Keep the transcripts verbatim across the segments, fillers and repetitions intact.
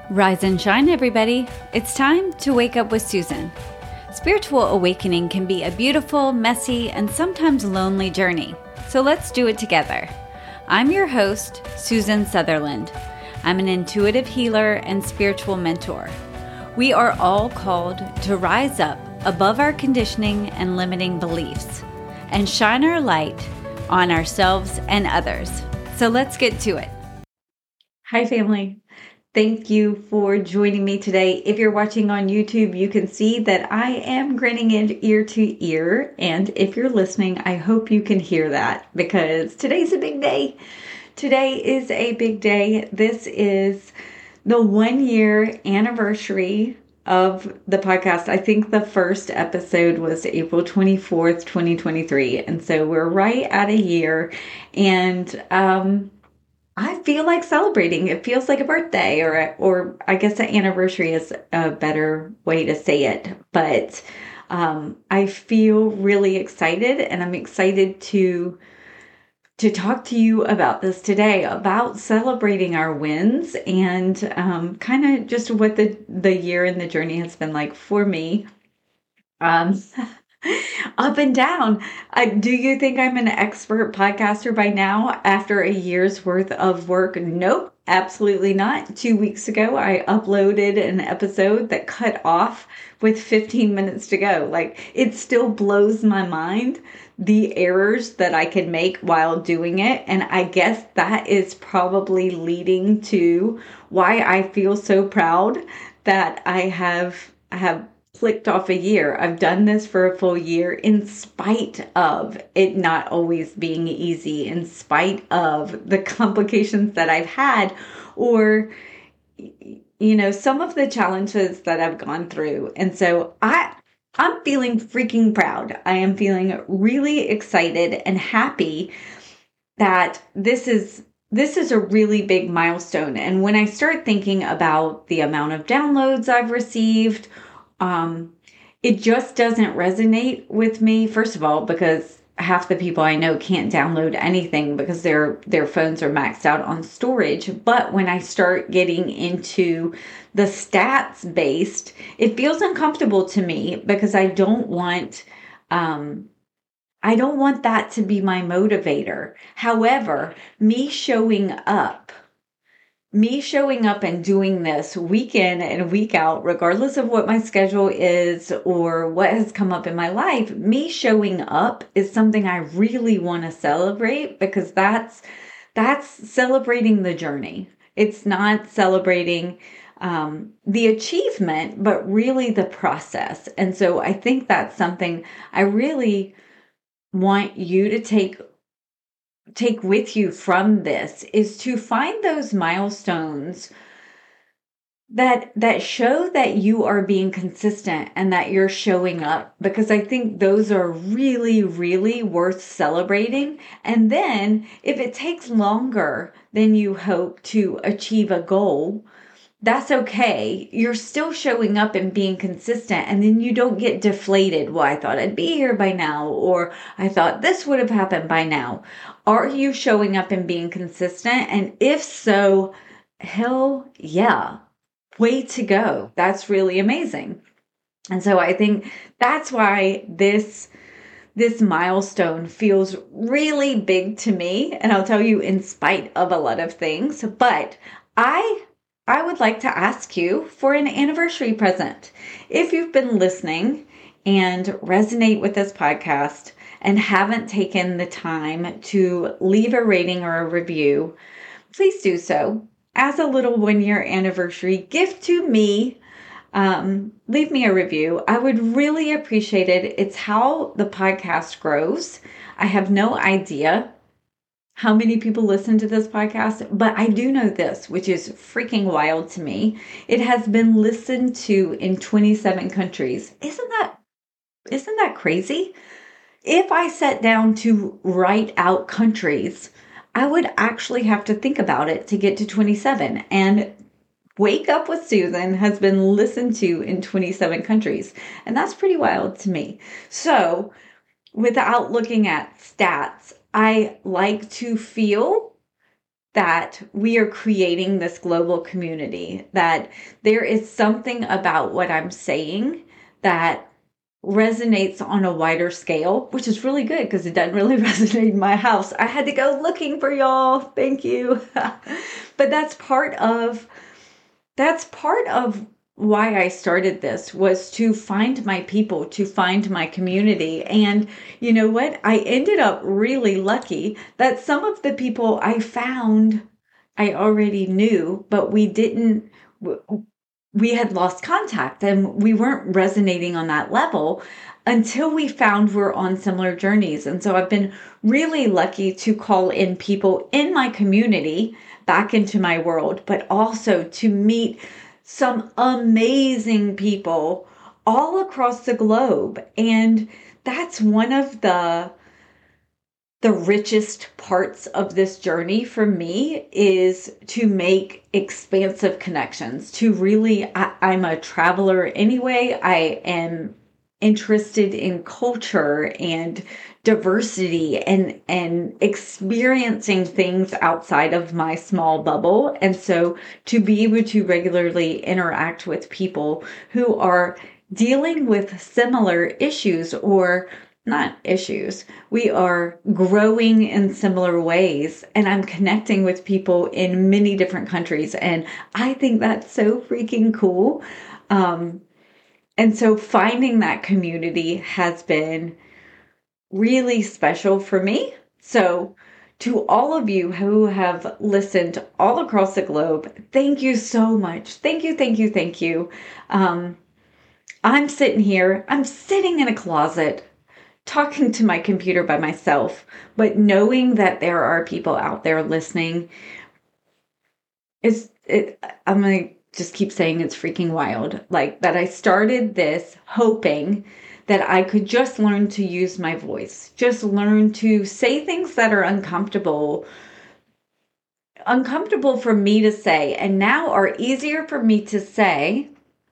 Rise and shine, everybody. It's time to wake up with Susan. Spiritual awakening can be a beautiful, messy, and sometimes lonely journey. So let's do it together. I'm your host, Susan Sutherland. I'm an intuitive healer and spiritual mentor. We are all called to rise up above our conditioning and limiting beliefs and shine our light on ourselves and others. So let's get to it. Hi, family. Thank you for joining me today. If you're watching on YouTube, you can see that I am grinning ear to ear. And if you're listening, I hope you can hear that because today's a big day. Today is a big day. This is the one year anniversary of the podcast. I think the first episode was April twenty-fourth, twenty twenty-three. And so we're right at a year. And, um, I feel like celebrating. It feels like a birthday, or or I guess an anniversary is a better way to say it. But um, I feel really excited, and I'm excited to to talk to you about this today, about celebrating our wins and um, kind of just what the the year and the journey has been like for me. Um, Up and down. Uh, do you think I'm an expert podcaster by now after a year's worth of work? Nope, absolutely not. Two weeks ago, I uploaded an episode that cut off with fifteen minutes to go. Like, it still blows my mind the errors that I can make while doing it. And I guess that is probably leading to why I feel so proud that I have, I have clicked off a year. I've done this for a full year in spite of it not always being easy, in spite of the complications that I've had, or, you know, some of the challenges that I've gone through. And so I, I'm feeling freaking proud. I am feeling really excited and happy that this is This is a really big milestone. And when I start thinking about the amount of downloads I've received, Um, it just doesn't resonate with me, first of all, because half the people I know can't download anything because their their phones are maxed out on storage. But when I start getting into the stats based, it feels uncomfortable to me because I don't want um I don't want that to be my motivator. However, me showing up Me showing up and doing this week in and week out, regardless of what my schedule is or what has come up in my life, me showing up is something I really want to celebrate because that's that's celebrating the journey. It's not celebrating um, the achievement, but really the process. And so I think that's something I really want you to take take with you from this, is to find those milestones that that show that you are being consistent and that you're showing up, because I think those are really, really worth celebrating. And then if it takes longer than you hope to achieve a goal, that's okay. You're still showing up and being consistent, and then you don't get deflated. Well, I thought I'd be here by now, or I thought this would have happened by now. Are you showing up and being consistent? And if so, hell yeah, way to go. That's really amazing. And so I think that's why this this milestone feels really big to me. And I'll tell you, in spite of a lot of things, but I I would like to ask you for an anniversary present. If you've been listening and resonate with this podcast and haven't taken the time to leave a rating or a review, please do so. As a little one-year anniversary gift to me, um, leave me a review. I would really appreciate it. It's how the podcast grows. I have no idea how many people listen to this podcast, but I do know this, which is freaking wild to me. It has been listened to in twenty-seven countries. Isn't that, isn't that crazy? If I sat down to write out countries, I would actually have to think about it to get to twenty-seven. And Wake Up with Susan has been listened to in twenty-seven countries. And that's pretty wild to me. So without looking at stats, I like to feel that we are creating this global community, that there is something about what I'm saying that resonates on a wider scale, which is really good because it doesn't really resonate in my house. I had to go looking for y'all. Thank you. But that's part of that's part of why I started this, was to find my people, to find my community. And you know what? I ended up really lucky that some of the people I found I already knew, but we didn't we had lost contact and we weren't resonating on that level until we found we're on similar journeys. And so I've been really lucky to call in people in my community back into my world, but also to meet some amazing people all across the globe. And that's one of the the richest parts of this journey for me, is to make expansive connections, to really, I, I'm a traveler anyway. I am interested in culture and diversity and, and experiencing things outside of my small bubble. And so to be able to regularly interact with people who are dealing with similar issues, or not issues, we are growing in similar ways, and I'm connecting with people in many different countries, and I think that's so freaking cool. Um, and so finding that community has been really special for me. So to all of you who have listened all across the globe, thank you so much. Thank you, thank you, thank you. Um, I'm sitting here, I'm sitting in a closet talking to my computer by myself, but knowing that there are people out there listening is, it, I'm going to just keep saying it's freaking wild. Like, that I started this hoping that I could just learn to use my voice, just learn to say things that are uncomfortable, uncomfortable for me to say, and now are easier for me to say.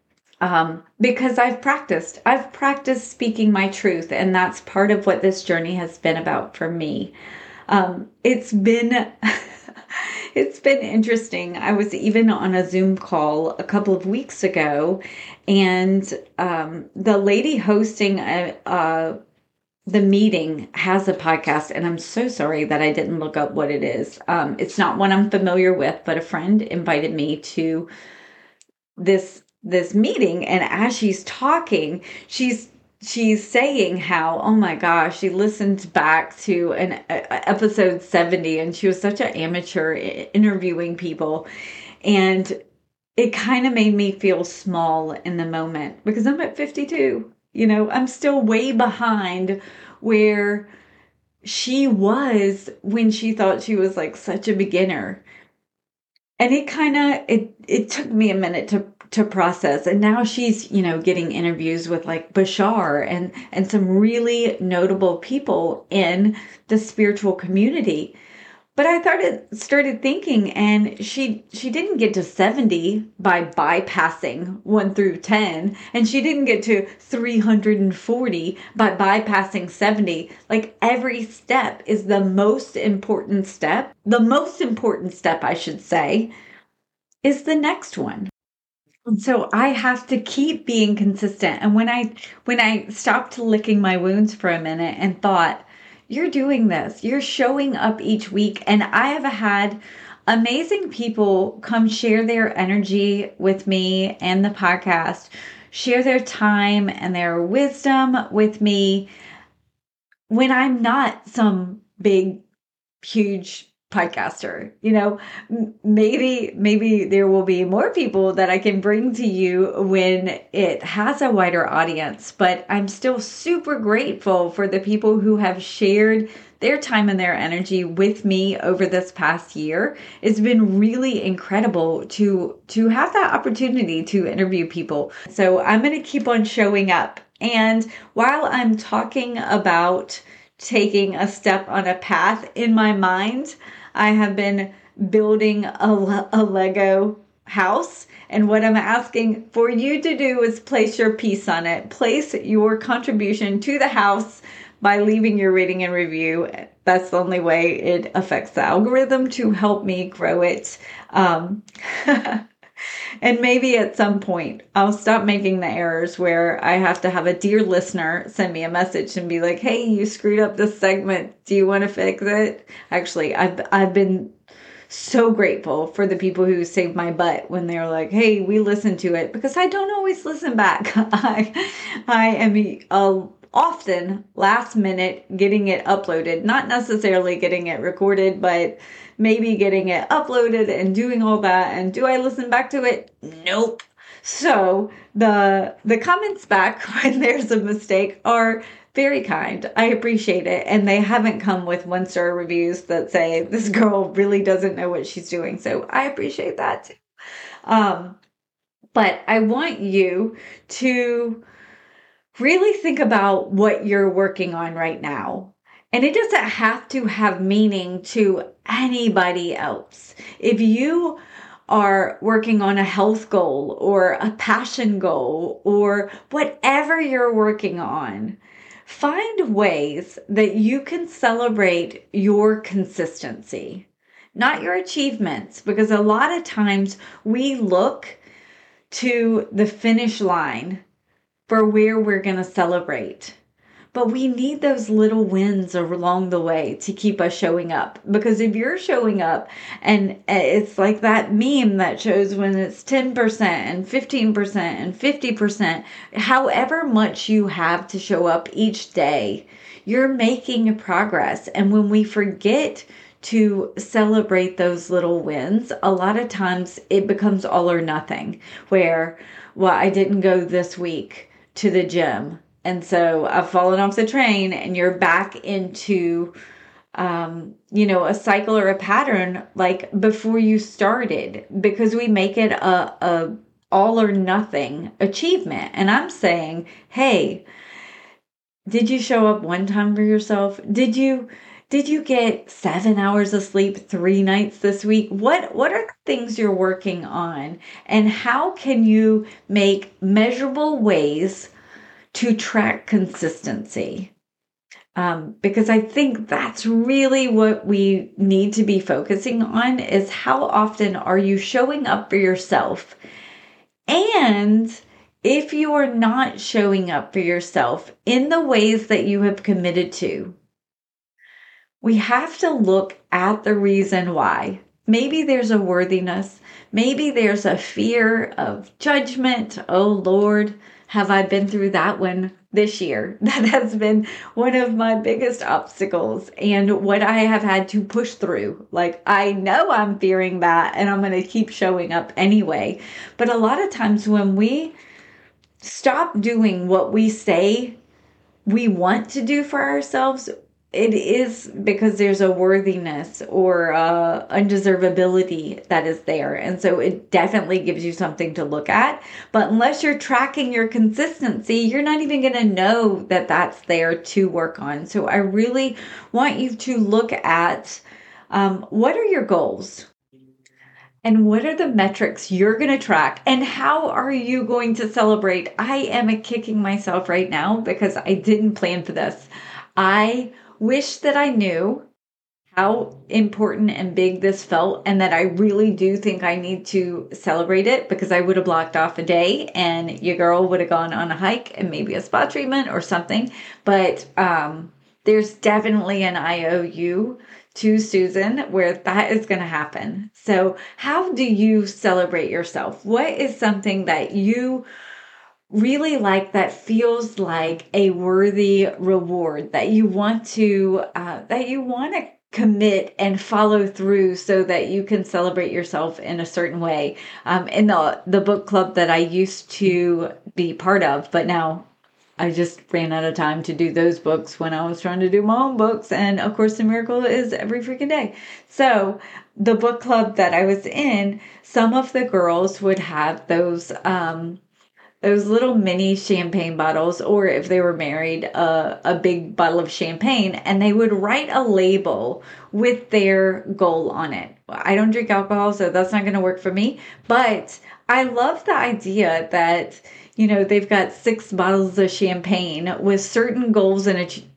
Um, because I've practiced, I've practiced speaking my truth. And that's part of what this journey has been about for me. Um, it's been, it's been interesting. I was even on a Zoom call a couple of weeks ago, and, um, the lady hosting a, uh, the meeting has a podcast, and I'm so sorry that I didn't look up what it is. Um, it's not one I'm familiar with, but a friend invited me to this this meeting, and as she's talking, she's she's saying how, oh my gosh, she listened back to an a, episode seventy, and she was such an amateur interviewing people, and it kind of made me feel small in the moment, because I'm at fifty-two. You know, I'm still way behind where she was when she thought she was like such a beginner. And it kind of, it, it took me a minute to, to process. And now she's, you know, getting interviews with like Bashar and, and some really notable people in the spiritual community. But I started, started thinking, and she, she didn't get to seventy by bypassing one through ten. And she didn't get to three hundred forty by bypassing seventy. Like, every step is the most important step. The most important step, I should say, is the next one. And so I have to keep being consistent. And when I, when I stopped licking my wounds for a minute and thought, you're doing this, you're showing up each week. And I have had amazing people come share their energy with me and the podcast, share their time and their wisdom with me when I'm not some big, huge podcaster. You know, maybe, maybe there will be more people that I can bring to you when it has a wider audience, but I'm still super grateful for the people who have shared their time and their energy with me over this past year. It's been really incredible to, to have that opportunity to interview people. So I'm going to keep on showing up. And while I'm talking about taking a step on a path, in my mind, I have been building a, a Lego house. And what I'm asking for you to do is place your piece on it. Place your contribution to the house by leaving your rating and review. That's the only way it affects the algorithm to help me grow it. Um, and maybe at some point I'll stop making the errors where I have to have a dear listener send me a message and be like, hey, you screwed up this segment. Do you want to fix it? Actually, I've, I've been so grateful for the people who saved my butt when they're like, hey, we listened to it, because I don't always listen back. I, I am uh, often last minute getting it uploaded, not necessarily getting it recorded, but maybe getting it uploaded and doing all that. And do I listen back to it? Nope. So the, the comments back when there's a mistake are very kind. I appreciate it. And they haven't come with one star reviews that say this girl really doesn't know what she's doing. So I appreciate that too. Um, but I want you to really think about what you're working on right now. And it doesn't have to have meaning to anybody else. If you are working on a health goal or a passion goal or whatever you're working on, find ways that you can celebrate your consistency, not your achievements, because a lot of times we look to the finish line for where we're going to celebrate. But we need those little wins along the way to keep us showing up. Because if you're showing up and it's like that meme that shows when it's ten percent and fifteen percent and fifty percent, however much you have to show up each day, you're making progress. And when we forget to celebrate those little wins, a lot of times it becomes all or nothing, where, well, I didn't go this week to the gym, and so I've fallen off the train, and you're back into, um, you know, a cycle or a pattern like before you started, because we make it a, a all or nothing achievement. And I'm saying, hey, did you show up one time for yourself? Did you, did you get seven hours of sleep three nights this week? What, what are the things you're working on, and how can you make measurable ways to track consistency? Um, because I think that's really what we need to be focusing on, is how often are you showing up for yourself? And if you are not showing up for yourself in the ways that you have committed to, we have to look at the reason why. Maybe there's a worthiness. Maybe there's a fear of judgment. Oh, Lord, have I been through that one this year? That has been one of my biggest obstacles and what I have had to push through. Like, I know I'm fearing that and I'm going to keep showing up anyway. But a lot of times when we stop doing what we say we want to do for ourselves, it is because there's a worthiness or uh, undeservability that is there. And so it definitely gives you something to look at. But unless you're tracking your consistency, you're not even going to know that that's there to work on. So I really want you to look at um, what are your goals? And what are the metrics you're going to track? And how are you going to celebrate? I am kicking myself right now because I didn't plan for this. I wish that I knew how important and big this felt, and that I really do think I need to celebrate it, because I would have blocked off a day and your girl would have gone on a hike and maybe a spa treatment or something. But um, there's definitely an I O U to Susan where that is going to happen. So how do you celebrate yourself? What is something that you really like that feels like a worthy reward that you want to uh, that you want to commit and follow through so that you can celebrate yourself in a certain way? Um, in the the book club that I used to be part of, but now I just ran out of time to do those books when I was trying to do my own books. And of course, the miracle is every freaking day. So the book club that I was in, some of the girls would have those um, those little mini champagne bottles, or if they were married, uh, a big bottle of champagne, and they would write a label with their goal on it. I don't drink alcohol, so that's not going to work for me. But I love the idea that, you know, they've got six bottles of champagne with certain goals and ach-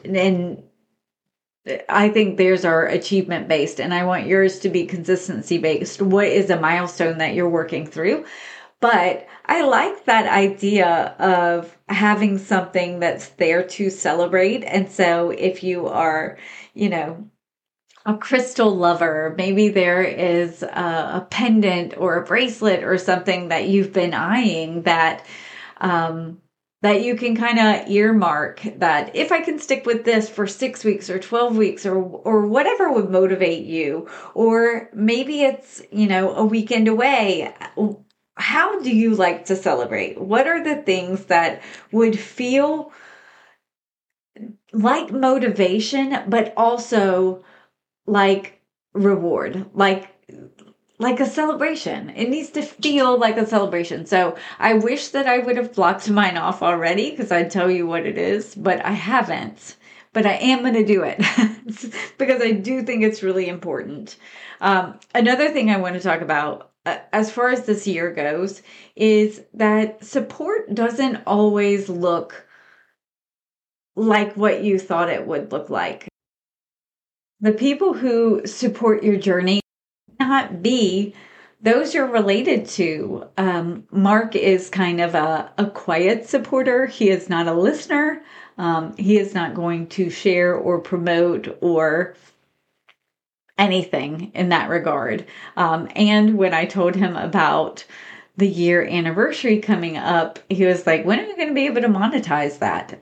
and I think theirs are achievement based, and I want yours to be consistency based. What is a milestone that you're working through? But I like that idea of having something that's there to celebrate. And so if you are, you know, a crystal lover, maybe there is a, a pendant or a bracelet or something that you've been eyeing that, um, that you can kind of earmark that if I can stick with this for six weeks or twelve weeks or, or whatever would motivate you, or maybe it's, you know, a weekend away. How do you like to celebrate? What are the things that would feel like motivation, but also like reward, like like a celebration? It needs to feel like a celebration. So I wish that I would have blocked mine off already because I'd tell you what it is, but I haven't. But I am going to do it because I do think it's really important. Um, another thing I want to talk about uh, as far as this year goes is that support doesn't always look like what you thought it would look like. The people who support your journey not be those you're related to. Um, Mark is kind of a, a quiet supporter. He is not a listener. Um, he is not going to share or promote or anything in that regard. Um, and when I told him about the year anniversary coming up, he was like, when are we going to be able to monetize that?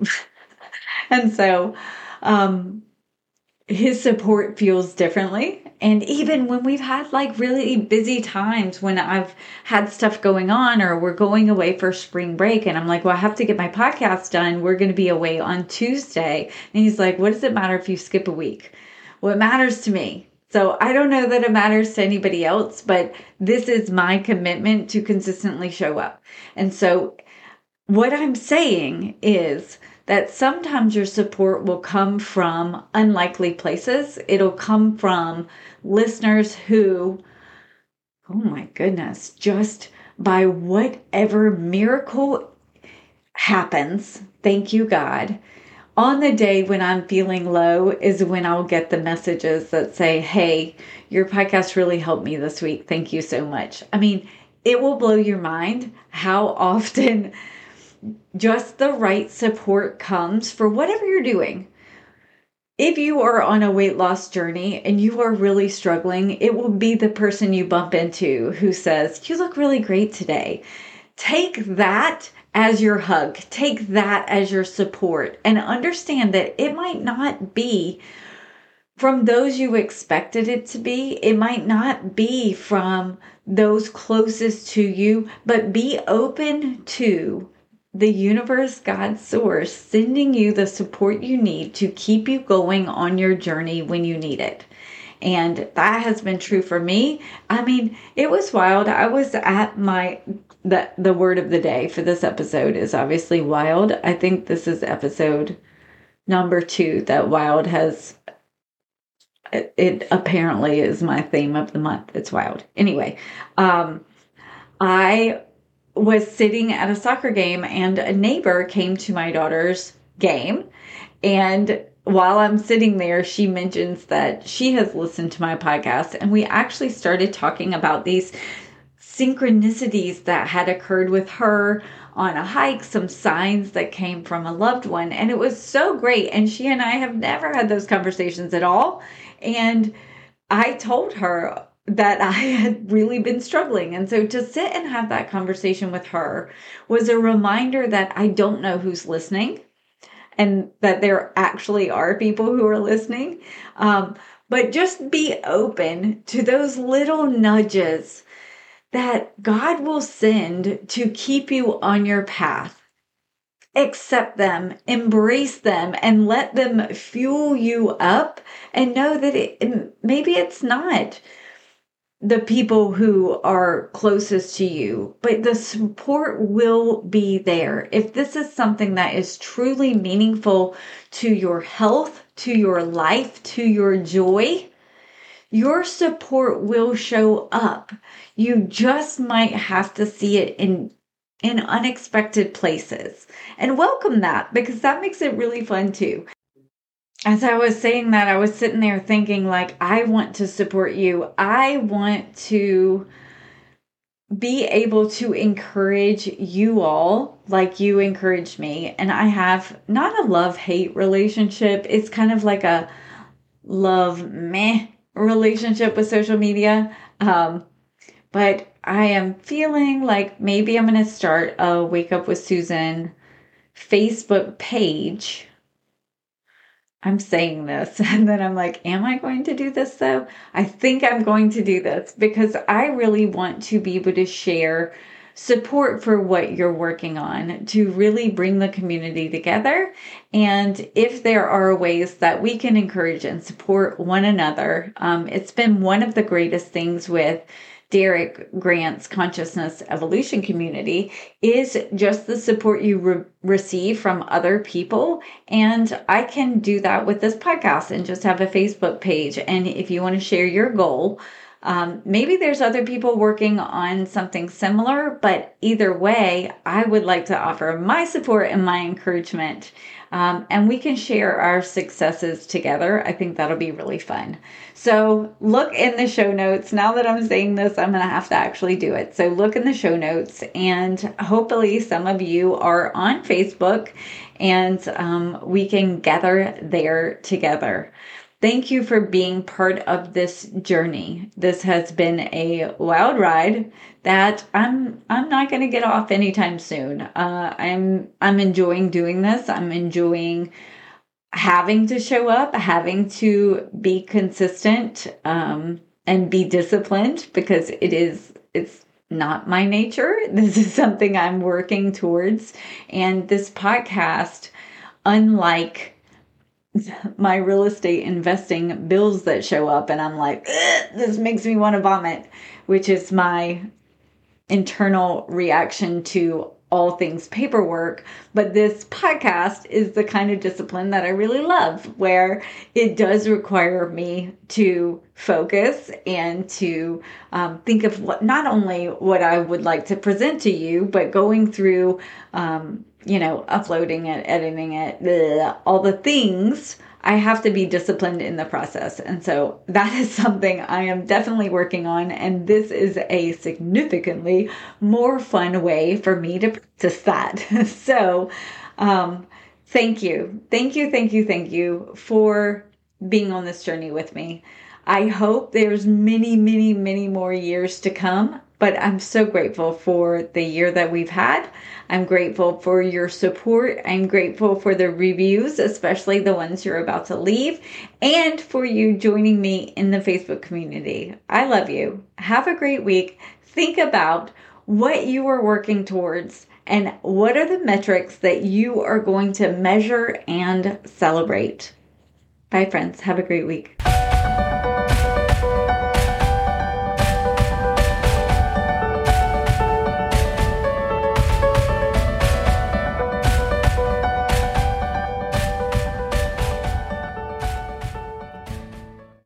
And so, um, his support feels differently. And even when we've had like really busy times when I've had stuff going on or we're going away for spring break and I'm like, well, I have to get my podcast done. We're going to be away on Tuesday. And he's like, what does it matter if you skip a week? Well, it matters to me. So I don't know that it matters to anybody else, but this is my commitment to consistently show up. And so what I'm saying is that sometimes your support will come from unlikely places. It'll come from listeners who, oh my goodness, just by whatever miracle happens, thank you, God, on the day when I'm feeling low is when I'll get the messages that say, hey, your podcast really helped me this week. Thank you so much. I mean, it will blow your mind how often just the right support comes for whatever you're doing. If you are on a weight loss journey and you are really struggling, it will be the person you bump into who says, you look really great today. Take that as your hug. Take that as your support and understand that it might not be from those you expected it to be. It might not be from those closest to you, but be open to the universe, God's source, sending you the support you need to keep you going on your journey when you need it. And that has been true for me. I mean, it was wild. I was at my, the, the word of the day for this episode is obviously wild. I think this is episode number two that wild has, it, it apparently is my theme of the month. It's wild. Anyway, um, I was sitting at a soccer game and a neighbor came to my daughter's game. And while I'm sitting there, she mentions that she has listened to my podcast. And we actually started talking about these synchronicities that had occurred with her on a hike, some signs that came from a loved one. And it was so great. And she and I have never had those conversations at all. And I told her that I had really been struggling. And so to sit and have that conversation with her was a reminder that I don't know who's listening and that there actually are people who are listening. Um, but just be open to those little nudges that God will send to keep you on your path. Accept them, embrace them, and let them fuel you up and know that it, maybe it's not the people who are closest to you, but the support will be there. If this is something that is truly meaningful to your health, to your life, to your joy, your support will show up. You just might have to see it in, in unexpected places and welcome that because that makes it really fun too. as I was saying that, I was sitting there thinking, like, I want to support you. I want to be able to encourage you all like you encouraged me. And I have not a love-hate relationship. It's kind of like a love meh relationship with social media. Um, but I am feeling like maybe I'm going to start a Wake Up with Susan Facebook page. I'm saying this and then I'm like, am I going to do this though? I think I'm going to do this because I really want to be able to share support for what you're working on to really bring the community together. And if there are ways that we can encourage and support one another, um, it's been one of the greatest things with Derek Grant's consciousness evolution community is just the support you re- receive from other people. And I can do that with this podcast and just have a Facebook page. And if you want to share your goal, um, maybe there's other people working on something similar, but either way, I would like to offer my support and my encouragement. Um, and we can share our successes together. I think that'll be really fun. So look in the show notes. Now that I'm saying this, I'm going to have to actually do it. So look in the show notes, and hopefully some of you are on Facebook and um, we can gather there together. Thank you for being part of this journey. This has been a wild ride that I'm I'm not going to get off anytime soon. Uh, I'm I'm enjoying doing this. I'm enjoying having to show up, having to be consistent, um, and be disciplined because it is it's not my nature. This is something I'm working towards, and this podcast, unlike my real estate investing bills that show up and I'm like, this makes me want to vomit, which is my internal reaction to all things paperwork. But this podcast is the kind of discipline that I really love, where it does require me to focus and to um, think of what, not only what I would like to present to you, but going through, um, you know, uploading it, editing it, bleh, all the things. I have to be disciplined in the process. And so that is something I am definitely working on. And this is a significantly more fun way for me to practice that. So um, thank you. Thank you, thank you, thank you for being on this journey with me. I hope there's many, many, many more years to come. But I'm so grateful for the year that we've had. I'm grateful for your support. I'm grateful for the reviews, especially the ones you're about to leave, and for you joining me in the Facebook community. I love you. Have a great week. Think about what you are working towards and what are the metrics that you are going to measure and celebrate. Bye, friends. Have a great week.